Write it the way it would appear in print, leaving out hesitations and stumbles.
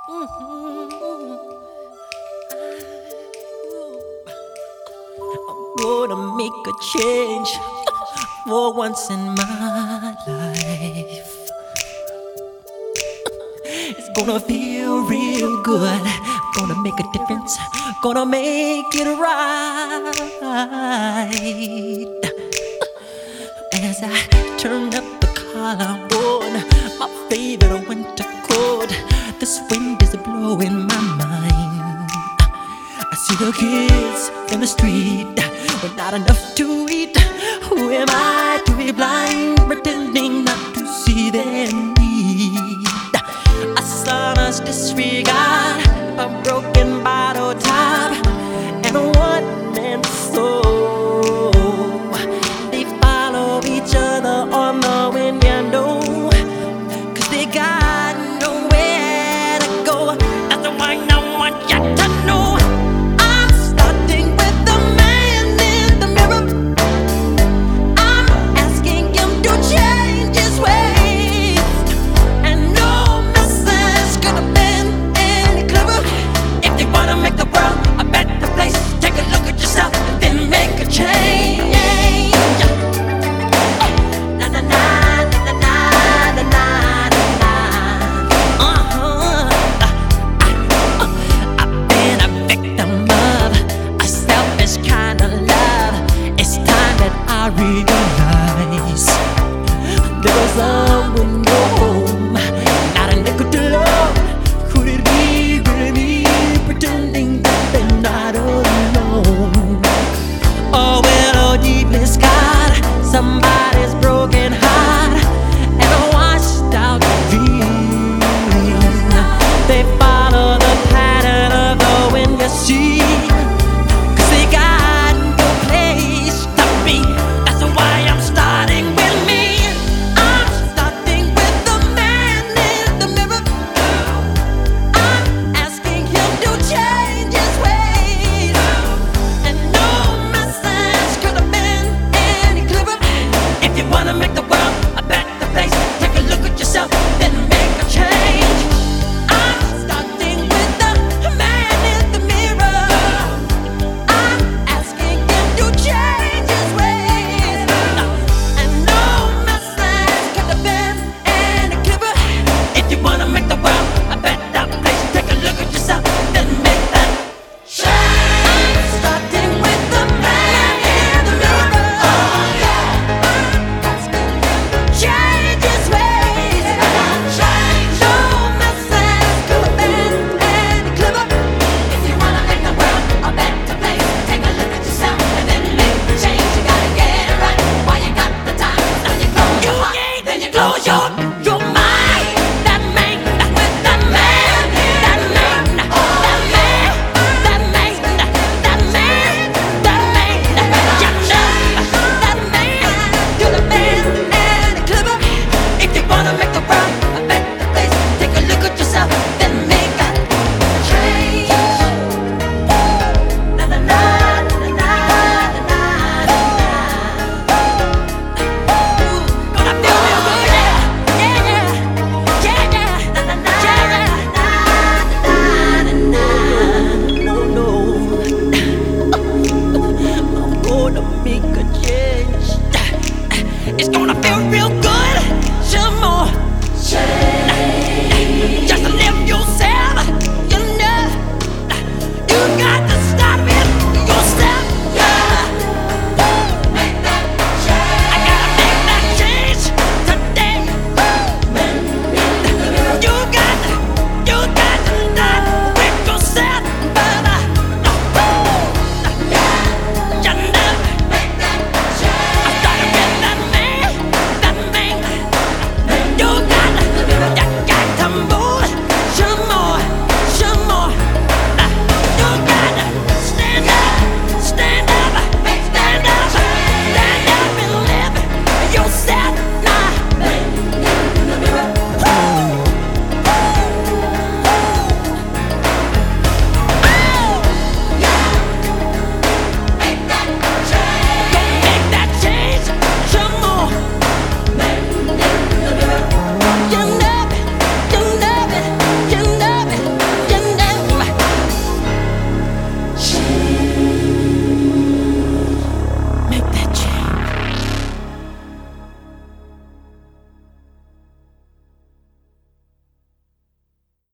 Gonna make a change for once in my life. It's gonna feel real good. Gonna make a difference. Gonna make it right. As I turn up the collar on my favorite winter coat, this wind is blowing my mind. I see the kids in the street with not enough to eat. Who am I to be blind, pretending not to see their need? A sonorous disregard, a broken bottle top, and a one-man soul. They follow each other on the wind, you know, 'cause they got nowhere to go. That's why I want you to know. I'm starting with the man in the mirror. I'm asking him to change his ways, and no message could have been any clearer. If you wanna make the world a better place, take a look at yourself and then make a change. Na na na na na na na na. I've been a victim of a selfish kind of love. It's time that I realize there was someone with no